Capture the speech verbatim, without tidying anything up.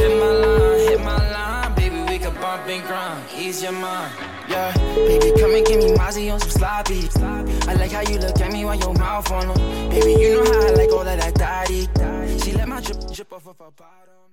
Hit my line, hit my line, baby, we can bump and grind. Ease your mind, yeah. Baby, come and give me Mozzie on some sloppy. I like how you look at me while your mouth on them. Baby, you know how I like all of that daddy. She let my drip drip off of her bottom.